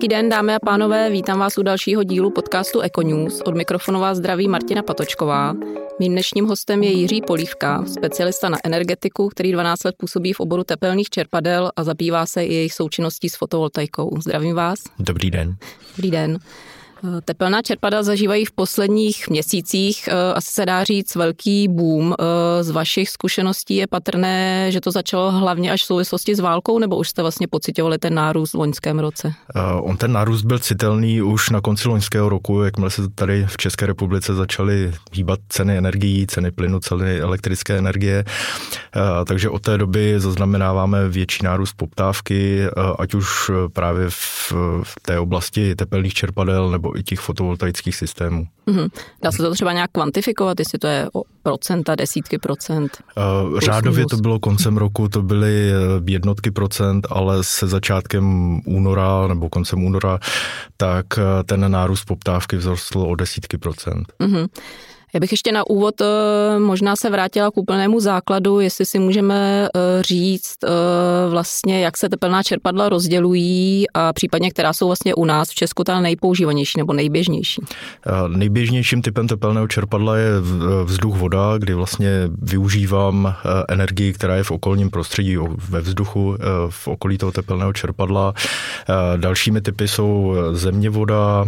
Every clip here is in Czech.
Hezký den, dámy a pánové, vítám vás u dalšího dílu podcastu Econews. Od mikrofonu vás zdraví Martina Patočková. Mým dnešním hostem je Jiří Polívka, specialista na energetiku, který 12 let působí v oboru tepelných čerpadel a zabývá se i jejich součinností s fotovoltaikou. Zdravím vás. Dobrý den. Dobrý den. Tepelná čerpadla zažívají v posledních měsících, asi se dá říct, velký boom. Z vašich zkušeností je patrné, že to začalo hlavně až v souvislosti s válkou, nebo už jste vlastně pociťovali ten nárůst v loňském roce? On ten nárůst byl citelný už na konci loňského roku, jakmile se tady v České republice začaly hýbat ceny energií, ceny plynu, ceny elektrické energie. Takže od té doby zaznamenáváme větší nárůst poptávky, ať už právě v té oblasti tepelných čerpadel nebo i těch fotovoltaických systémů. Dá se to třeba nějak kvantifikovat, jestli to je o procenta, desítky procent? Řádově to bylo koncem roku, to byly jednotky procent, ale se začátkem února nebo koncem února, tak ten nárůst poptávky vzrostl o desítky procent. Já bych ještě na úvod možná se vrátila k úplnému základu, jestli si můžeme říct vlastně, jak se tepelná čerpadla rozdělují a případně, která jsou vlastně u nás v Česku ta nejpoužívanější nebo nejběžnější. Nejběžnějším typem tepelného čerpadla je vzduch voda, kdy vlastně využívám energii, která je v okolním prostředí, ve vzduchu, v okolí toho tepelného čerpadla. Dalšími typy jsou země voda,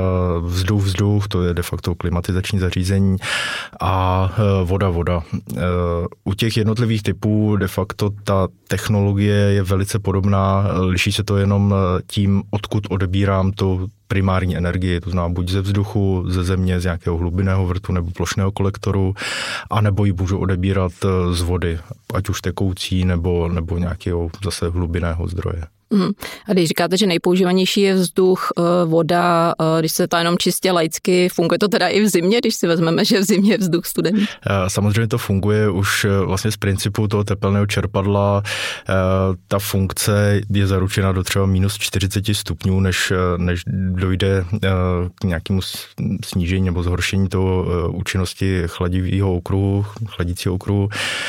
vzduch, to je de facto klimatizační zařízení, a voda. U těch jednotlivých typů de facto ta technologie je velice podobná, liší se to jenom tím, odkud odebírám tu primární energii, to znamená buď ze vzduchu, ze země, z nějakého hlubinného vrtu nebo plošného kolektoru, anebo ji můžu odebírat z vody, ať už tekoucí nebo nějakého zase hlubinného zdroje. A když říkáte, že nejpoužívanější je vzduch, voda, když se to jenom čistě laicky, funguje to teda i v zimě, když si vezmeme, že v zimě je vzduch studený? Samozřejmě to funguje už vlastně z principu toho tepelného čerpadla. Ta funkce je zaručena do třeba minus 40 stupňů, než dojde k nějakému snížení nebo zhoršení toho účinnosti chladícího okruhu.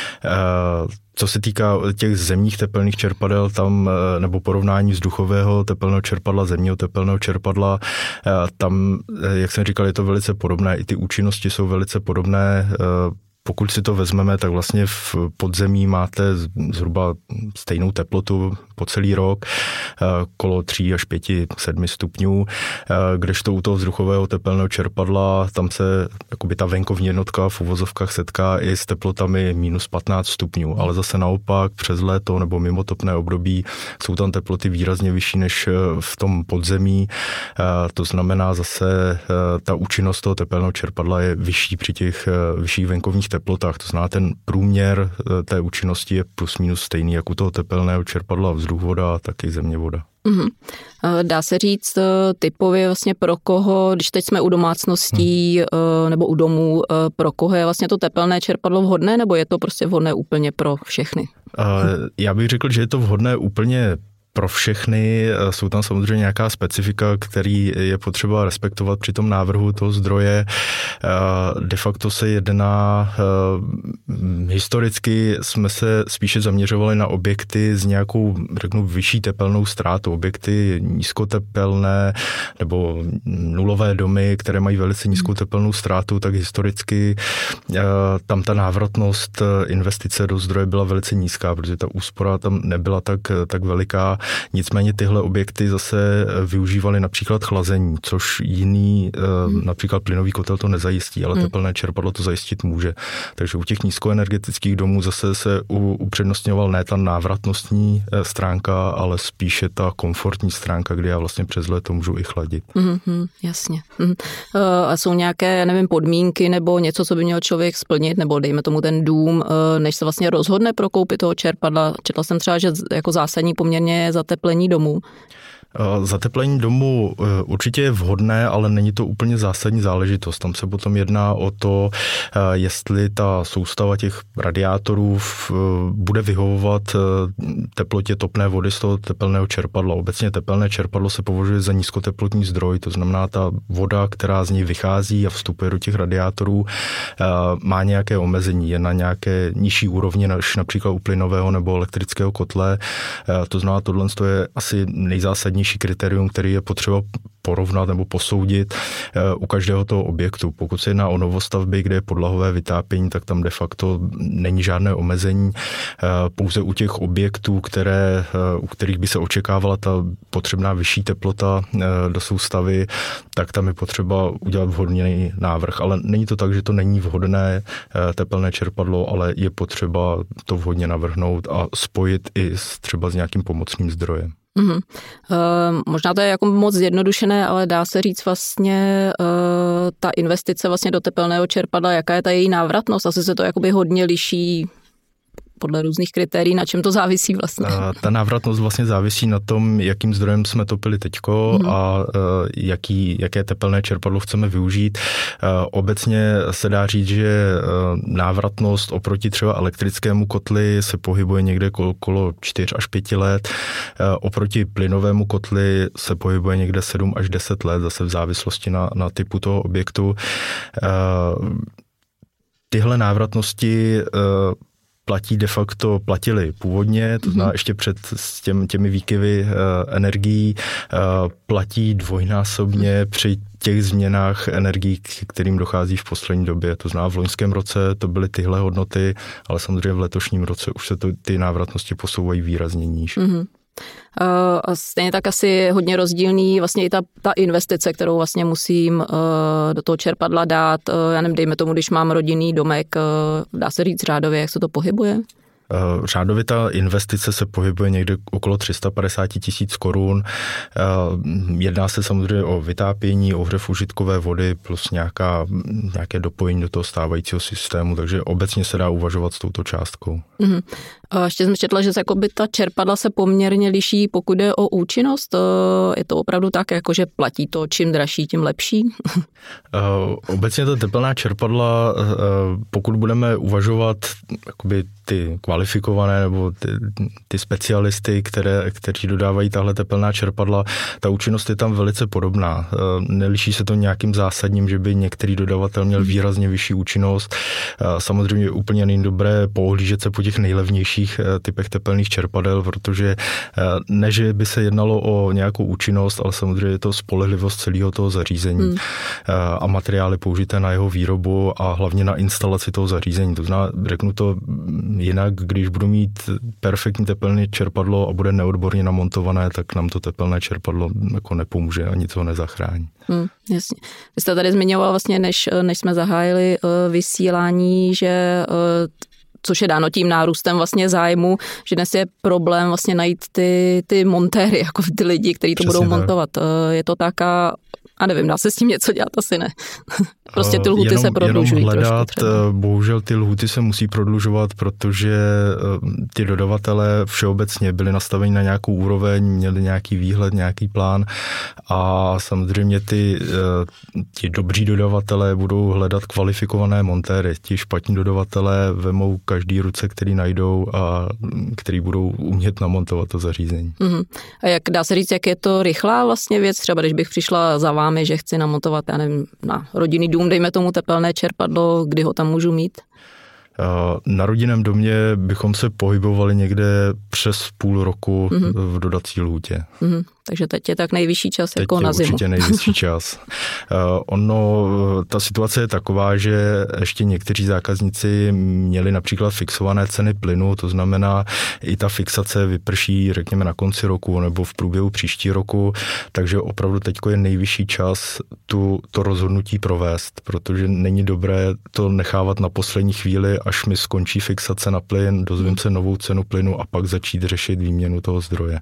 Co se týká těch zemních tepelných čerpadel, tam nebo porovnání vzduchového tepelného čerpadla, zemního tepelného čerpadla, tam, jak jsem říkal, je to velice podobné, i ty účinnosti jsou velice podobné. Pokud si to vezmeme, tak vlastně v podzemí máte zhruba stejnou teplotu po celý rok, kolo 3 až 5, 7 stupňů, kdežto u toho vzduchového tepelného čerpadla, tam se jakoby ta venkovní jednotka v uvozovkách setká i s teplotami minus 15 stupňů, ale zase naopak přes léto nebo mimo topné období jsou tam teploty výrazně vyšší než v tom podzemí, to znamená zase ta účinnost toho tepelného čerpadla je vyšší při těch vyšších venkovních teplotách, to znamená ten průměr té účinnosti je plus minus stejný, jako u toho tepelného čerpadla vzduch voda, tak i země voda. Dá se říct typově vlastně pro koho, když teď jsme u domácností nebo u domů, pro koho je vlastně to tepelné čerpadlo vhodné, nebo je to prostě vhodné úplně pro všechny? Já bych řekl, že je to vhodné úplně pro všechny. Jsou tam samozřejmě nějaká specifika, který je potřeba respektovat při tom návrhu toho zdroje. De facto se jedná, historicky jsme se spíše zaměřovali na objekty s nějakou, řeknu, vyšší tepelnou ztrátou. Objekty nízkotepelné nebo nulové domy, které mají velice nízkou tepelnou ztrátu, tak historicky tam ta návratnost investice do zdroje byla velice nízká, protože ta úspora tam nebyla tak veliká. Nicméně tyhle objekty zase využívaly například chlazení, což jiný, například plynový kotel to nezajistí, ale tepelné čerpadlo to zajistit může. Takže u těch nízkoenergetických domů zase se upřednostňoval ne ta návratnostní stránka, ale spíše ta komfortní stránka, kdy já vlastně přes léto můžu i chladit. Jasně. A jsou nějaké, nevím, podmínky nebo něco, co by měl člověk splnit, nebo dejme tomu ten dům, než se vlastně rozhodne pro koupi toho čerpadla? Četla jsem třeba, že jako zásadní poměrně zateplení domu. Zateplení domu určitě je vhodné, ale není to úplně zásadní záležitost. Tam se potom jedná o to, jestli ta soustava těch radiátorů bude vyhovovat teplotě topné vody z toho tepelného čerpadla. Obecně tepelné čerpadlo se považuje za nízkoteplotní zdroj, to znamená ta voda, která z něj vychází a vstupuje do těch radiátorů, má nějaké omezení, je na nějaké nižší úrovni než například u plynového nebo elektrického kotle. To znamená, tohle je asi nejzásadnější nejzákladnější kritérium, který je potřeba porovnat nebo posoudit u každého toho objektu. Pokud se jedná o novostavby, kde je podlahové vytápění, tak tam de facto není žádné omezení. Pouze u těch objektů, u kterých by se očekávala ta potřebná vyšší teplota do soustavy, tak tam je potřeba udělat vhodný návrh. Ale není to tak, že to není vhodné tepelné čerpadlo, ale je potřeba to vhodně navrhnout a spojit i třeba s nějakým pomocným zdrojem. Mm-hmm. Možná to je jako moc zjednodušené, ale dá se říct vlastně ta investice vlastně do tepelného čerpadla, jaká je ta její návratnost? Asi se to jakoby hodně liší podle různých kritérií, na čem to závisí vlastně? Ta návratnost vlastně závisí na tom, jakým zdrojem jsme topili teďko a jaké tepelné čerpadlo chceme využít. Obecně se dá říct, že návratnost oproti třeba elektrickému kotli se pohybuje někde okolo 4 až 5 let. Oproti plynovému kotli se pohybuje někde 7 až 10 let, zase v závislosti na typu toho objektu. Tyhle návratnosti platili původně, to znamená ještě před těmi výkyvy energií, platí dvojnásobně při těch změnách energií, k kterým dochází v poslední době. To znamená, v loňském roce to byly tyhle hodnoty, ale samozřejmě v letošním roce už se ty návratnosti posouvají výrazně níž. Mm-hmm. A stejně tak asi hodně rozdílný vlastně i ta investice, kterou vlastně musím do toho čerpadla dát. Já nevím, dejme tomu, když mám rodinný domek, dá se říct řádově, jak se to pohybuje? Řádově ta investice se pohybuje někde okolo 350 000 korun. Jedná se samozřejmě o vytápění, ohřev užitkové vody plus nějaké dopojení do toho stávajícího systému, takže obecně se dá uvažovat s touto částkou. Mm-hmm. A ještě jsem četla, že ta čerpadla se poměrně liší, pokud jde o účinnost. Je to opravdu tak, jakože platí to, čím dražší, tím lepší? Obecně ta tepelná čerpadla, pokud budeme uvažovat jakoby ty kvalifikované nebo ty specialisty, kteří dodávají tahle tepelná čerpadla, ta účinnost je tam velice podobná. Neliší se to nějakým zásadním, že by některý dodavatel měl výrazně vyšší účinnost. Samozřejmě úplně není dobré pohlížet se po těch nejlevnějších typech tepelných čerpadel, protože ne, že by se jednalo o nějakou účinnost, ale samozřejmě je to spolehlivost celého toho zařízení a materiály použité na jeho výrobu a hlavně na instalaci toho zařízení. To znamená, řeknu to jinak, když budu mít perfektní tepelné čerpadlo a bude neodborně namontované, tak nám to tepelné čerpadlo jako nepomůže a nic ho nezachrání. Jasně. Vy jste tady zmiňoval vlastně, než jsme zahájili vysílání, že což je dáno tím nárůstem vlastně zájmu, že dnes je problém vlastně najít ty montéry, jako ty lidi, kteří to budou montovat. Je to tak a nevím, dá se s tím něco dělat? Asi ne. Prostě ty lhuty se prodlužují. Jenom hledat, bohužel ty lhuty se musí prodlužovat, protože ty dodavatelé všeobecně byli nastaveni na nějakou úroveň, měli nějaký výhled, nějaký plán a samozřejmě ty dobří dodavatelé budou hledat kvalifikované montéry. Ti špatní dodavatelé vemou každý ruce, který najdou a který budou umět namontovat to zařízení. Uh-huh. A jak dá se říct, jak je to rychlá vlastně věc? Třeba když bych přišla za vámi, že chci namontovat, já nevím, na rodinný dům, dejme tomu tepelné čerpadlo, kdy ho tam můžu mít? Na rodinném domě bychom se pohybovali někde přes půl roku v dodací lhůtě. Takže teď je tak nejvyšší čas jako na zimu. Určitě nejvyšší čas. Ta situace je taková, že ještě někteří zákazníci měli například fixované ceny plynu, to znamená i ta fixace vyprší, řekněme, na konci roku nebo v průběhu příští roku, takže opravdu teďko je nejvyšší čas to rozhodnutí provést, protože není dobré to nechávat na poslední chvíli, až mi skončí fixace na plyn, dozvím se novou cenu plynu a pak začít řešit výměnu toho zdroje.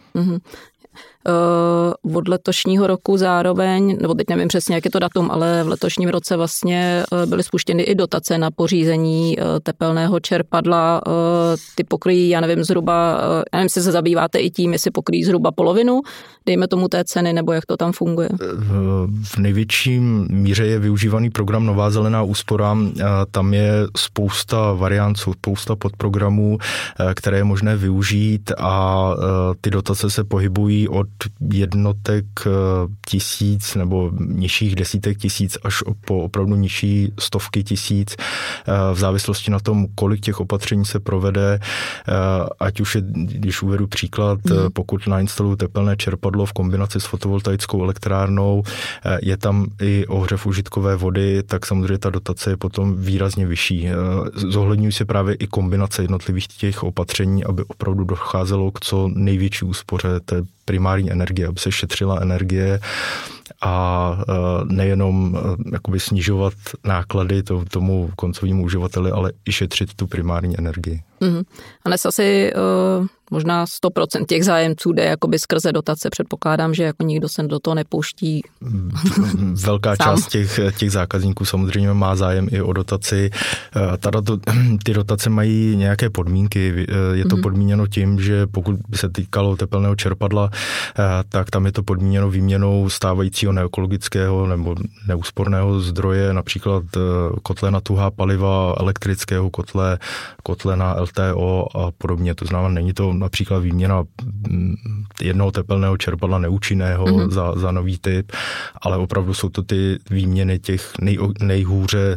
Od letošního roku zároveň, nebo teď nevím přesně, jak je to datum, ale v letošním roce vlastně byly spuštěny i dotace na pořízení tepelného čerpadla. Ty pokryjí, já nevím, jestli se zabýváte i tím, jestli pokryjí zhruba polovinu, dejme tomu té ceny, nebo jak to tam funguje? V největším míře je využívaný program Nová zelená úspora. Tam je spousta variant, spousta podprogramů, které je možné využít a ty dotace se pohybují od jednotek tisíc nebo nižších desítek tisíc až po opravdu nižší stovky tisíc v závislosti na tom, kolik těch opatření se provede, ať už je, když uvedu příklad, pokud nainstalují tepelné čerpadlo v kombinaci s fotovoltaickou elektrárnou, je tam i ohřev užitkové vody, tak samozřejmě ta dotace je potom výrazně vyšší. Zohledňují se právě i kombinace jednotlivých těch opatření, aby opravdu docházelo k co největší úspoře té primární energie, aby se šetřila energie a nejenom jakoby snižovat náklady tomu koncovnímu uživateli, ale i šetřit tu primární energii. A dnes asi možná 100% těch zájemců jde jakoby skrze dotace. Předpokládám, že jako nikdo se do toho nepouští. Velká část těch zákazníků samozřejmě má zájem i o dotaci. Ty dotace mají nějaké podmínky. Je to podmíněno tím, že pokud by se týkalo tepelného čerpadla, tak tam je to podmíněno výměnou stávajícího neekologického nebo neúsporného zdroje, například kotle na tuhá paliva, elektrického kotle na LTO a podobně. To znamená, není to například výměna jednoho tepelného čerpadla neúčinného za nový typ, ale opravdu jsou to ty výměny těch nejhůře,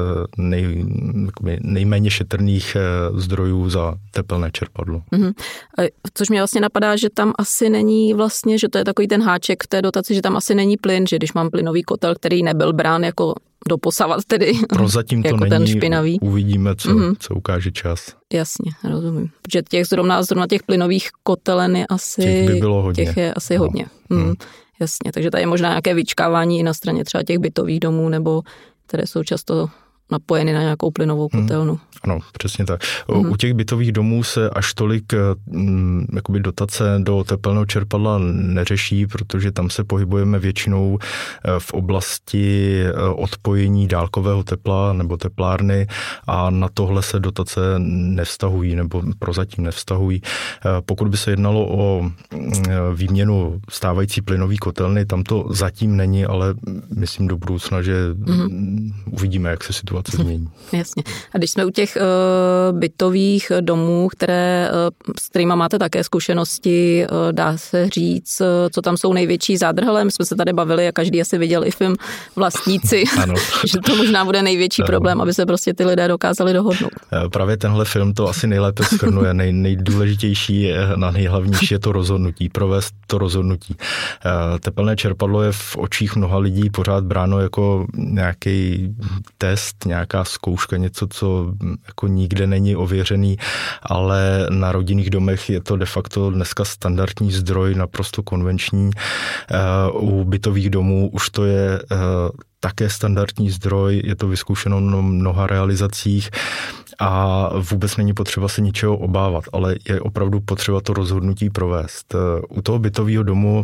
nejméně šetrných zdrojů za tepelné čerpadlo. Což mě vlastně napadá, že tam asi není vlastně, že to je takový ten háček v té dotaci, že tam asi není plyn, že když mám plynový kotel, který nebyl brán jako doposavat tedy. Prozatím to jako není, ten špinavý. Uvidíme, co ukáže čas. Jasně, rozumím. Protože zrovna těch plynových kotelen je asi... Těch by bylo hodně. Těch je asi hodně. Jasně, takže tady je možná nějaké vyčkávání i na straně třeba těch bytových domů, nebo které jsou často napojeny na nějakou plynovou kotelnu. Ano, přesně tak. U těch bytových domů se až tolik jakoby dotace do tepelného čerpadla neřeší, protože tam se pohybujeme většinou v oblasti odpojení dálkového tepla nebo teplárny a na tohle se dotace nevztahují nebo prozatím nevztahují. Pokud by se jednalo o výměnu stávající plynové kotelny, tam to zatím není, ale myslím do budoucna, že uvidíme, jak se situace změní. Jasně. A když jsme u těch bytových domů, s kterými máte také zkušenosti, dá se říct, co tam jsou největší zádrhelé. My jsme se tady bavili a každý asi viděl i film Vlastníci, že to možná bude největší problém, aby se prostě ty lidé dokázali dohodnout. Právě tenhle film to asi nejlépe shrnuje. Nejdůležitější a nejhlavnější je to rozhodnutí, provést to rozhodnutí. Tepelné čerpadlo je v očích mnoha lidí pořád bráno jako nějaký test, nějaká zkouška, něco, co jako nikde není ověřený, ale na rodinných domech je to de facto dneska standardní zdroj, naprosto konvenční. U bytových domů už to je také standardní zdroj, je to vyzkoušeno na mnoha realizacích a vůbec není potřeba se ničeho obávat, ale je opravdu potřeba to rozhodnutí provést. U toho bytového domu,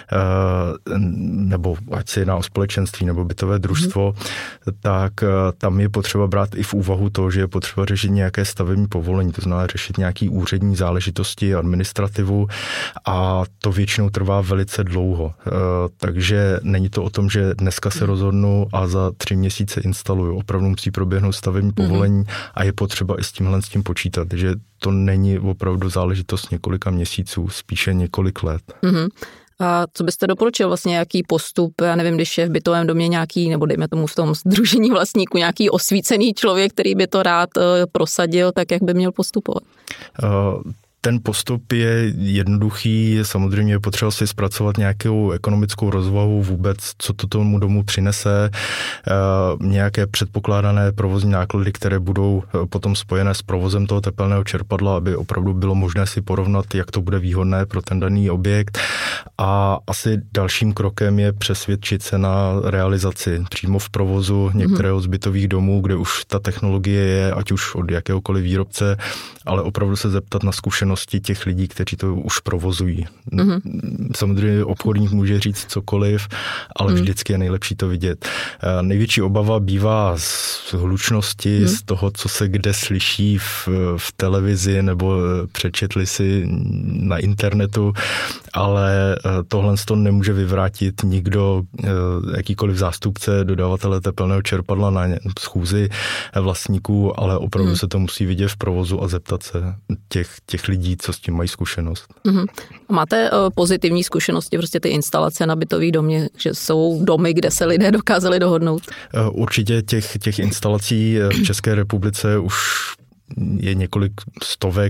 nebo ať se jedná o společenství nebo bytové družstvo, tak tam je potřeba brát i v úvahu to, že je potřeba řešit nějaké stavební povolení, to znamená řešit nějaký úřední záležitosti, administrativu a to většinou trvá velice dlouho. Takže není to o tom, že dneska se rozhodnu a za 3 měsíce instaluju. Opravdu musí proběhnout stavební povolení a je potřeba i s tím počítat, že to není opravdu záležitost několika měsíců, spíše několik let. A co byste doporučil vlastně, nějaký postup, já nevím, když je v bytovém domě nějaký, nebo dejme tomu v tom sdružení vlastníků, nějaký osvícený člověk, který by to rád prosadil, tak jak by měl postupovat? Ten postup je jednoduchý, samozřejmě je potřeba si zpracovat nějakou ekonomickou rozvahu vůbec, co to tomu domu přinese, nějaké předpokládané provozní náklady, které budou potom spojené s provozem toho tepelného čerpadla, aby opravdu bylo možné si porovnat, jak to bude výhodné pro ten daný objekt. A asi dalším krokem je přesvědčit se na realizaci přímo v provozu některého z bytových domů, kde už ta technologie je, ať už od jakéhokoliv výrobce, ale opravdu se zeptat na zkušenosti těch lidí, kteří to už provozují. Samozřejmě obchodník může říct cokoliv, ale vždycky je nejlepší to vidět. Největší obava bývá z hlučnosti, z toho, co se kde slyší v televizi nebo přečetli si na internetu, ale tohle to nemůže vyvrátit nikdo, jakýkoliv zástupce dodavatele tepelného čerpadla na schůzi vlastníků, ale opravdu se to musí vidět v provozu a zeptat se těch lidí, lidí, co s tím mají zkušenost. A máte pozitivní zkušenosti, prostě ty instalace na bytový domě, že jsou domy, kde se lidé dokázali dohodnout? Určitě těch instalací v České republice už je několik stovek,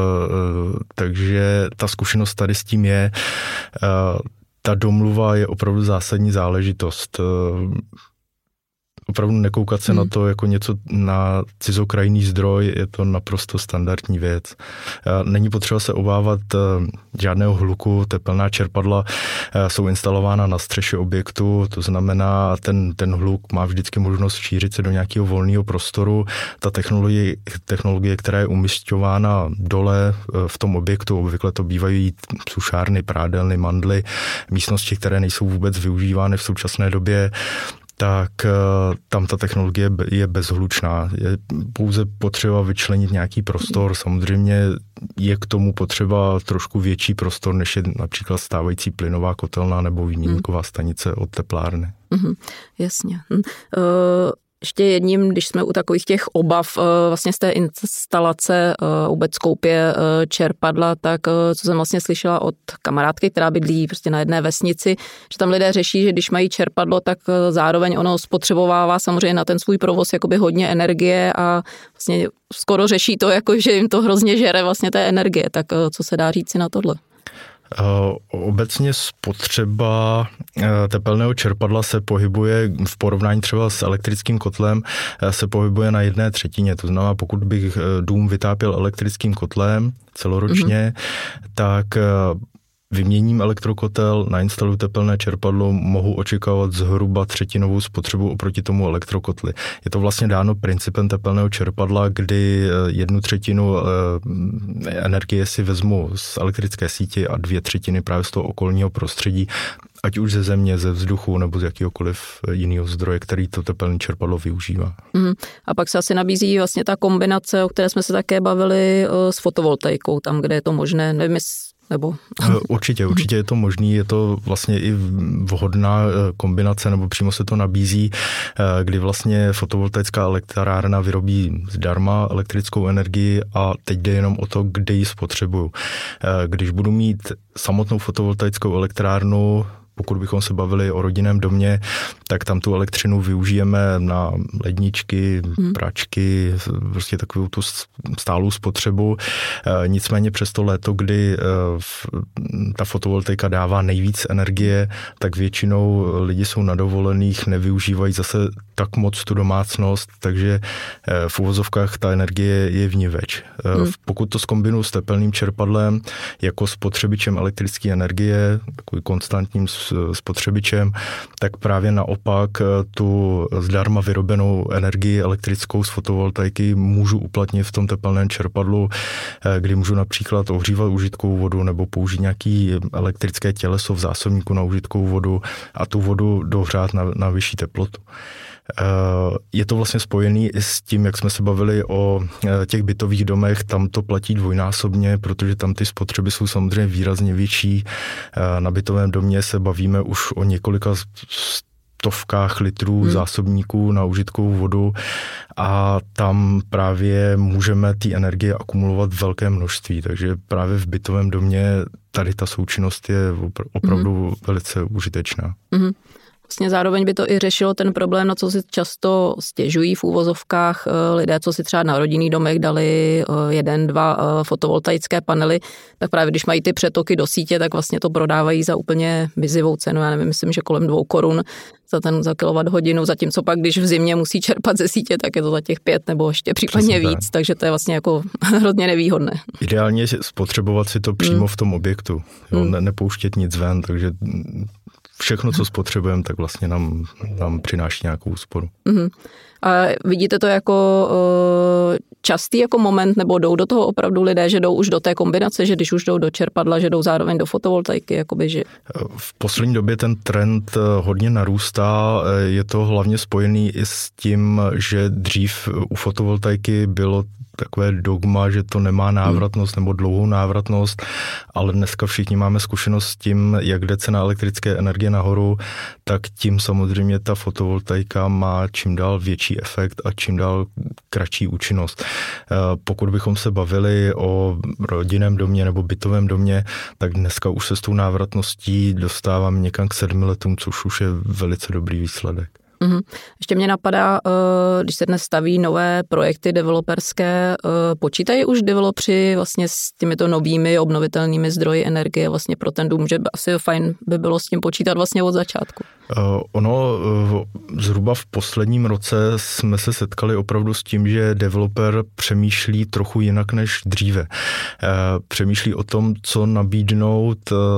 takže ta zkušenost tady s tím je. Ta domluva je opravdu zásadní záležitost. Opravdu nekoukat se na to jako něco na cizokrajný zdroj, je to naprosto standardní věc. Není potřeba se obávat žádného hluku, tepelná čerpadla jsou instalována na střeše objektu, to znamená, ten hluk má vždycky možnost šířit se do nějakého volného prostoru. Ta technologie, která je umisťována dole v tom objektu, obvykle to bývají sušárny, prádelny, mandly, místnosti, které nejsou vůbec využívány v současné době, tak tam ta technologie je bezhlučná. Je pouze potřeba vyčlenit nějaký prostor. Samozřejmě je k tomu potřeba trošku větší prostor, než je například stávající plynová kotelna nebo výměníková stanice od teplárny. Jasně. Ještě jedním, když jsme u takových těch obav vlastně z té instalace vůbec koupě čerpadla, tak co jsem vlastně slyšela od kamarádky, která bydlí prostě na jedné vesnici, že tam lidé řeší, že když mají čerpadlo, tak zároveň ono spotřebovává samozřejmě na ten svůj provoz jakoby hodně energie a vlastně skoro řeší to, jako že jim to hrozně žere vlastně té energie. Tak co se dá říct si na tohle? Obecně spotřeba tepelného čerpadla se pohybuje v porovnání třeba s elektrickým kotlem, se pohybuje na 1/3. To znamená, pokud bych dům vytápěl elektrickým kotlem celoročně, tak vyměním elektrokotel, nainstaluji tepelné čerpadlo, mohu očekávat zhruba 1/3 spotřebu oproti tomu elektrokotli. Je to vlastně dáno principem tepelného čerpadla, kdy 1/3 energie si vezmu z elektrické sítě a 2/3 právě z toho okolního prostředí, ať už ze země, ze vzduchu nebo z jakýhokoliv jiného zdroje, který to tepelné čerpadlo využívá. A pak se asi nabízí vlastně ta kombinace, o které jsme se také bavili, s fotovoltaikou, tam, kde je to možné, nevím, nebo... Určitě je to možný, je to vlastně i vhodná kombinace, nebo přímo se to nabízí, kdy vlastně fotovoltaická elektrárna vyrobí zdarma elektrickou energii a teď jde jenom o to, kde ji spotřebuju. Když budu mít samotnou fotovoltaickou elektrárnu, pokud bychom se bavili o rodinném domě, tak tam tu elektřinu využijeme na ledničky, pračky, prostě takovou tu stálou spotřebu. Nicméně přes to léto, kdy ta fotovoltaika dává nejvíc energie, tak většinou lidi jsou na dovolených, nevyužívají zase tak moc tu domácnost, takže v uvozovkách ta energie je vniveč. Pokud to zkombinuji s tepelným čerpadlem jako spotřebičem elektrické energie, takový konstantním spotřebičem, tak právě naopak tu zdarma vyrobenou energii elektrickou z fotovoltaiky můžu uplatnit v tom tepelném čerpadlu, kdy můžu například ohřívat užitkovou vodu nebo použít nějaký elektrické těleso v zásobníku na užitkovou vodu a tu vodu dohřát na vyšší teplotu. Je to vlastně spojený i s tím, jak jsme se bavili o těch bytových domech, tam to platí dvojnásobně, protože tam ty spotřeby jsou samozřejmě výrazně větší. Na bytovém domě se bavíme už o několika stovkách litrů zásobníků na užitkovou vodu a tam právě můžeme ty energie akumulovat velké množství, takže právě v bytovém domě tady ta součinnost je opravdu velice užitečná. Vlastně zároveň by to i řešilo ten problém, na co si často stěžují v úvozovkách lidé, co si třeba na rodinný domech dali 1-2 fotovoltaické panely, tak právě když mají ty přetoky do sítě, tak vlastně to prodávají za úplně mizivou cenu, já nevím, myslím, že kolem 2 korun za kilowatthodinu, zatímco pak, když v zimě musí čerpat ze sítě, tak je to za těch 5 nebo ještě případně víc, takže to je vlastně jako hrozně nevýhodné. Ideálně spotřebovat si to přímo v tom objektu, nepouštět nic ven, takže všechno, co spotřebujeme, tak vlastně nám přináší nějakou úsporu. A vidíte to jako častý jako moment, nebo jdou do toho opravdu lidé, že jdou už do té kombinace, že když už jdou do čerpadla, že jdou zároveň do fotovoltaiky? Jakoby, že... V poslední době ten trend hodně narůstá. Je to hlavně spojený i s tím, že dřív u fotovoltaiky bylo takové dogma, že to nemá návratnost nebo dlouhou návratnost, ale dneska všichni máme zkušenost s tím, jak jde cena elektrické energie nahoru, tak tím samozřejmě ta fotovoltaika má čím dál větší efekt a čím dál kratší účinnost. Pokud bychom se bavili o rodinném domě nebo bytovém domě, tak dneska už se s tou návratností dostáváme někam k 7 letům, což už je velice dobrý výsledek. Ještě mě napadá, když se dnes staví nové projekty developerské, počítají už developři vlastně s těmito novými obnovitelnými zdroji energie vlastně pro ten dům, že asi fajn by bylo s tím počítat vlastně od začátku. Ono zhruba v posledním roce jsme se setkali opravdu s tím, že developer přemýšlí trochu jinak než dříve. Přemýšlí o tom, co nabídnout,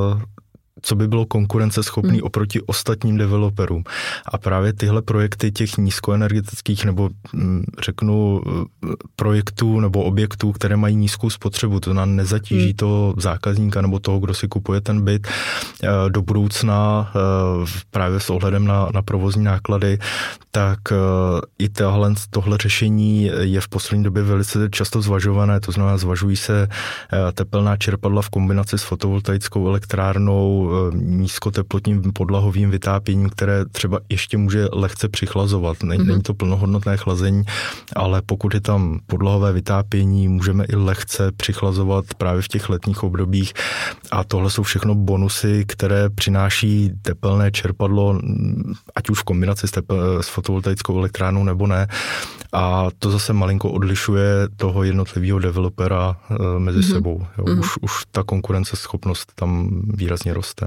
co by bylo konkurenceschopný oproti ostatním developerům. A právě tyhle projekty těch nízkoenergetických nebo řeknu projektů nebo objektů, které mají nízkou spotřebu, to nám nezatíží toho zákazníka nebo toho, kdo si kupuje ten byt do budoucna právě s ohledem na provozní náklady, tak i tohle řešení je v poslední době velice často zvažované, to znamená zvažují se tepelná čerpadla v kombinaci s fotovoltaickou elektrárnou, nízkoteplotním podlahovým vytápěním, které třeba ještě může lehce přichlazovat. Není to plnohodnotné chlazení, ale pokud je tam podlahové vytápění, můžeme i lehce přichlazovat právě v těch letních obdobích a tohle jsou všechno bonusy, které přináší tepelné čerpadlo, ať už v kombinaci s fotovoltaickou elektrárnou nebo ne. A to zase malinko odlišuje toho jednotlivého developera mezi sebou. Už ta konkurenceschopnost tam výrazně roste.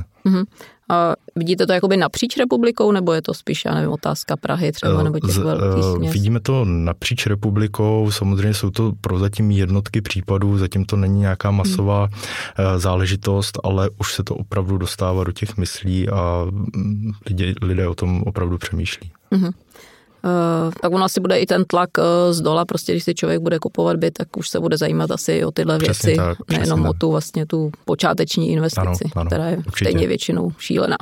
A vidíte to jakoby napříč republikou, nebo je to spíš, já nevím, otázka Prahy třeba, nebo těch velkých měst? Vidíme to napříč republikou, samozřejmě jsou to prozatím jednotky případů, zatím to není nějaká masová záležitost, ale už se to opravdu dostává do těch myslí a lidé o tom opravdu přemýšlí. Tak u nás si bude i ten tlak z dola, prostě když si člověk bude kupovat byt, tak už se bude zajímat asi o tyhle věci, nejenom o tu vlastně tu počáteční investici, ano, která je stejně většinou šílená.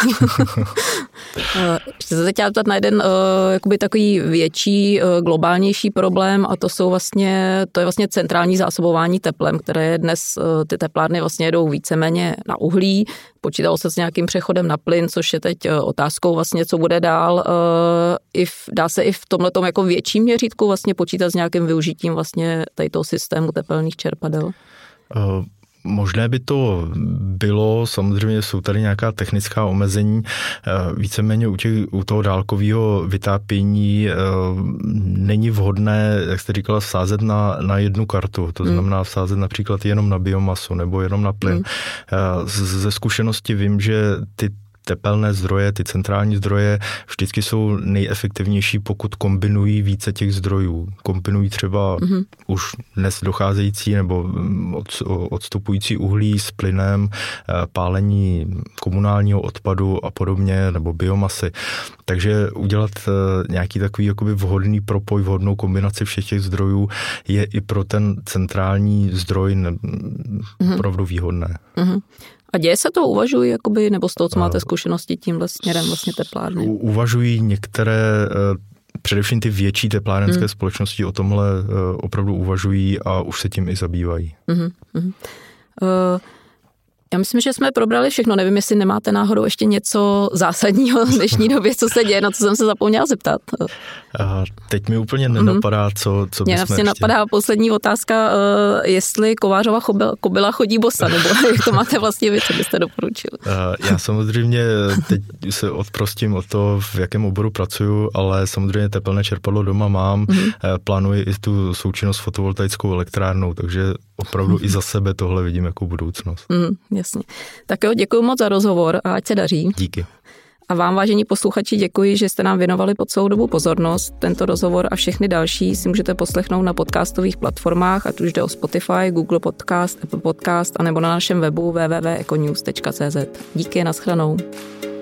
Ještě se teď ptat na jeden jakoby takový větší, globálnější problém a to je vlastně centrální zásobování teplem, které je dnes, ty teplárny vlastně jedou víceméně na uhlí, počítalo se s nějakým přechodem na plyn, což je teď otázkou vlastně, co bude dál. Dá se i v tomhletom jako větším měřítku vlastně počítat s nějakým využitím vlastně tady toho systému tepelných čerpadel? Možné by to bylo, samozřejmě jsou tady nějaká technická omezení, víceméně u toho dálkového vytápění není vhodné, jak jste říkala, vsázet na jednu kartu, to znamená vsázet například jenom na biomasu nebo jenom na plyn. Ze zkušenosti vím, že ty tepelné zdroje, ty centrální zdroje vždycky jsou nejefektivnější, pokud kombinují více těch zdrojů. Kombinují třeba už dnes docházející nebo odstupující uhlí s plynem, pálení komunálního odpadu a podobně, nebo biomasy. Takže udělat nějaký takový jakoby vhodný propoj, vhodnou kombinaci všech těch zdrojů je i pro ten centrální zdroj opravdu výhodné. A děje se to, uvažují, jakoby, nebo z toho, co máte zkušenosti tímhle směrem vlastně teplárny? Uvažují některé, především ty větší teplárenské společnosti o tomhle opravdu uvažují a už se tím i zabývají. Já myslím, že jsme probrali všechno. Nevím, jestli nemáte náhodou ještě něco zásadního v dnešní době, co se děje, na co jsem se zapomněla zeptat. Teď mi úplně nenapadá, co bychom mě vlastně napadá poslední otázka, jestli Kovářova kobyla chodí bosa, nebo jak to máte vlastně vy, co byste doporučil? Já samozřejmě teď se odprostím od toho, v jakém oboru pracuju, ale samozřejmě tepelné čerpadlo doma mám, plánuji i tu součinnost s fotovoltaickou elektrárnou, takže opravdu i za sebe tohle vidím jako budoucnost. Jasně. Tak jo, děkuji moc za rozhovor a ať se daří. Díky. A vám, vážení posluchači, děkuji, že jste nám věnovali po celou dobu pozornost. Tento rozhovor a všechny další si můžete poslechnout na podcastových platformách, ať už jde o Spotify, Google Podcast, Apple Podcast, anebo na našem webu www.econews.cz. Díky, nashledanou.